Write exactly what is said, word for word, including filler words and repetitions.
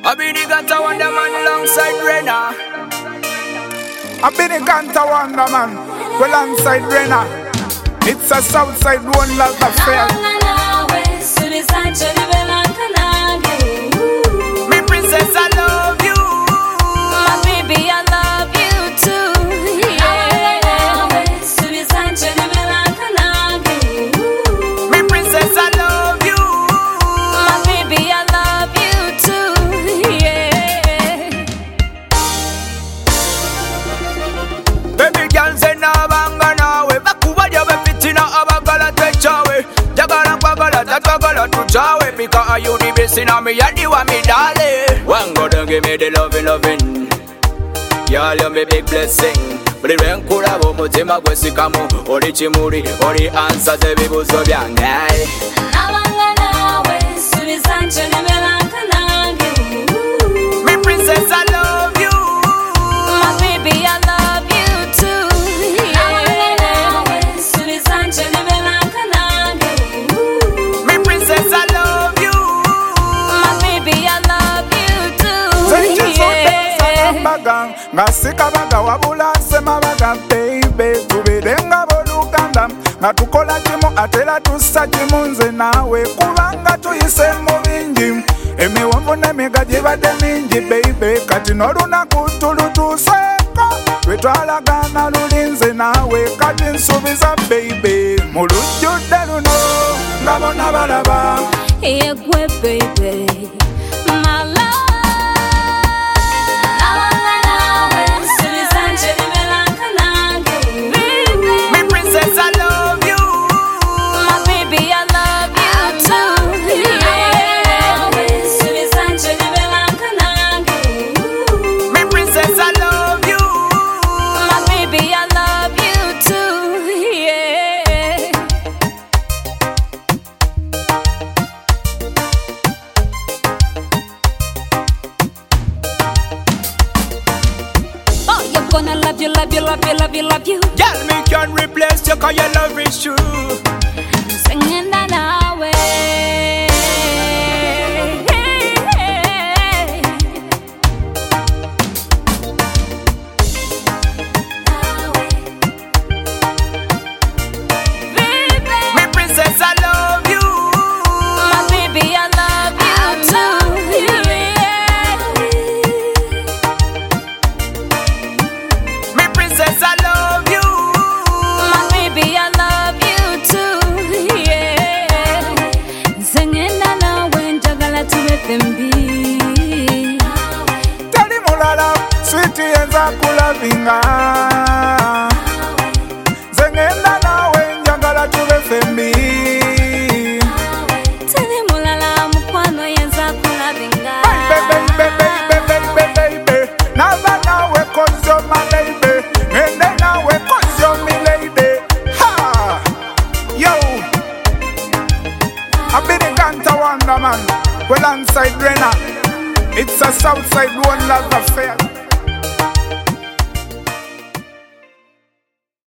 I be the Ganta Wonder Man alongside Renna. I be the Ganta Wonder Man alongside Renna. It's a Southside one love affair. Me princess, I love you. My baby, I love you too. Yeah. Me princess, I love you. My baby, I love you too. Yeah. Baby girl say na banga nawe bakubalya befitina abagala twechawe jagala kwagala tatwagala tuchawe because you the best in me and you are me darling. One go down give me the loving loving. Y'all you me big blessing. Buli lwenkula b'omutima gwe sikamu oli kimuli oli ansa z'ebibuzo byange. Nabanga nawe subiza nky'olemelanka nange. Me princess I love you. My baby I love you too. Nabanga nawe subiza nky'olemelanka nange. Me princess I love you. My baby I love you too. Bagang, ngasika baga wabula sema baga baby tubirenga boluganda nga tukola kimu atela tusa kimu nze nawe kubanga tuyise mu bingi emiwonvu n'emigagi badde mingi baby kati n'olunaku tulutuseeko lwetwalagana luli nze nawe kati nsuubiza baby mu lujjudde luno nga bonna balaba yegwe baby my love. Gonna love you, love you, love you, love you, love you. Girl, me can't replace you 'cause your love is true. Singing that away. Me princess, I love you. My baby, I love you too. Me princess, I love you. My baby, I love you too. Yeah. Singing that away, njagala tubefembi. tali mulala switi yenza kulavinga zengenda nawe njagala tube fembi Tali mulala mukwano yenza kulabinga. baby baby baby baby baby nava nawe cause you're my lady ngende nawe cause you're my lady ha yo I be the Ganta Wonder Man well alongside Renna. It's a Southside one love affair.